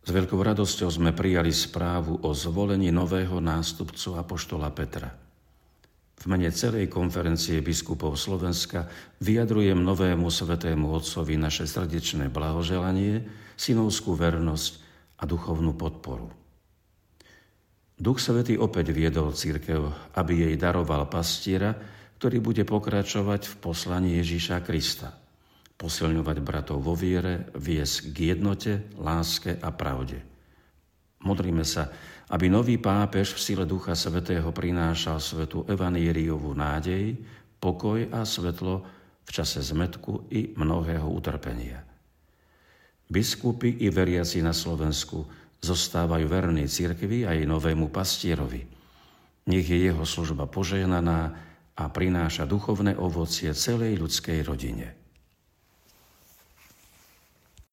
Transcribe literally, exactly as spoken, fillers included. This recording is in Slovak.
S veľkou radosťou sme prijali správu o zvolení nového nástupcu apoštola Petra. V mene celej konferencie biskupov Slovenska vyjadrujem novému svätému otcovi naše srdečné blahoželanie, synovskú vernosť a duchovnú podporu. Duch Svätý opäť viedol cirkev, aby jej daroval pastiera, ktorý bude pokračovať v poslaní Ježíša Krista, posilňovať bratov vo viere, viesť k jednote, láske a pravde. Modlíme sa, aby nový pápež v sile Ducha Svätého prinášal svetu evanjeliovú nádej, pokoj a svetlo v čase zmätku i mnohého utrpenia. Biskupy i veriaci na Slovensku zostávajú verní cirkvi a jej novému pastierovi. Nech je jeho služba požehnaná a prináša duchovné ovocie celej ľudskej rodine.